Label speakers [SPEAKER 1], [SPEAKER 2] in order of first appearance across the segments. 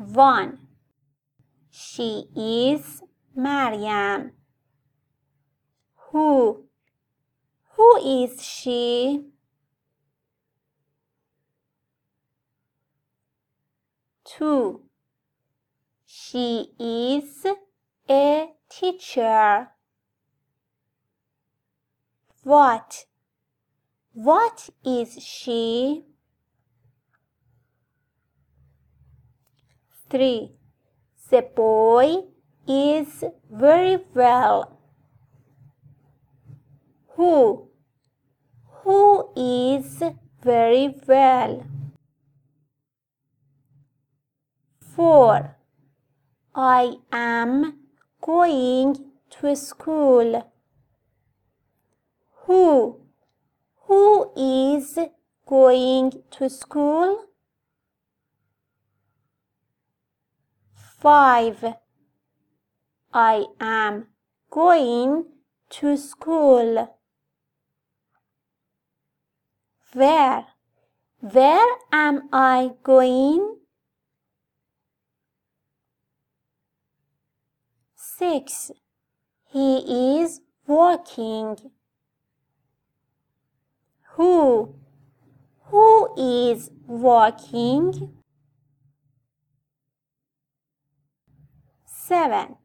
[SPEAKER 1] 1. She is Maryam. Who is she? 2. She is a teacher. What is she? 3. The boy is very well. Who is very well? 4. I am going to school. Who is going to school? 5. I am going to school. Where am I going? 6. He is walking. Who is walking? 7.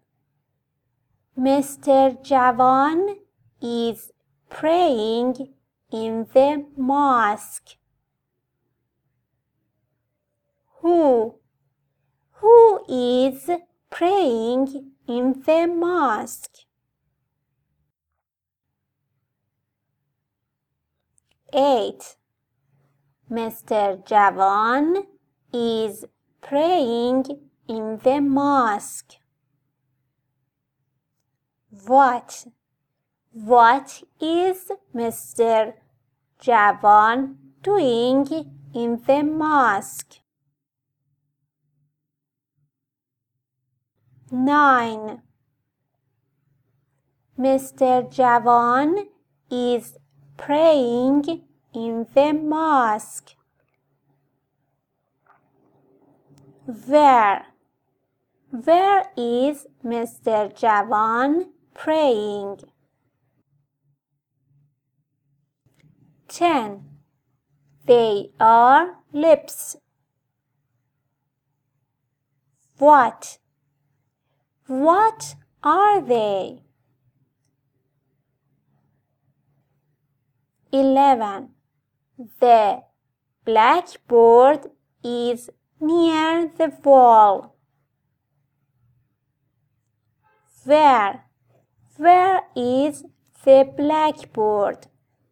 [SPEAKER 1] Mr. Jawan is praying in the mosque. Who is praying in the mosque? 8. Mr. Jawan is praying in the mosque. What is Mr. Jawan doing in the mosque? 9. Mr. Jawan is praying in the mosque. Where is Mr. Jawan praying? 10. They are lips. What are they? 11. The blackboard is near the wall. Where is the blackboard?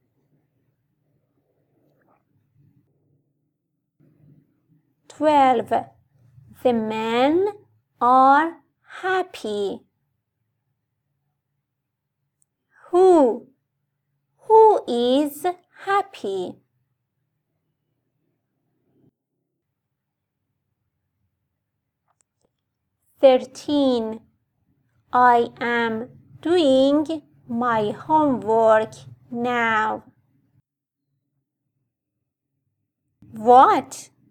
[SPEAKER 1] 12. The men are happy. Who is happy? 13. I am doing my homework now. What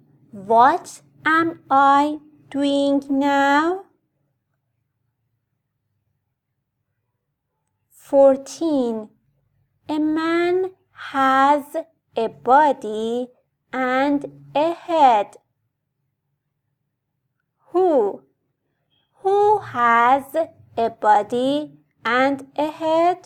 [SPEAKER 1] am I doing now? 14. A man has a body and a head. Who has a body and a head?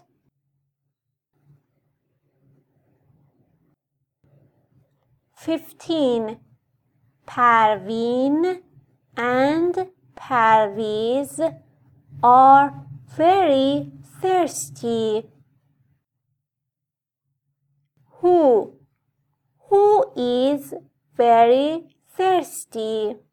[SPEAKER 1] 15. Parveen and Parviz are very thirsty. Who is very thirsty?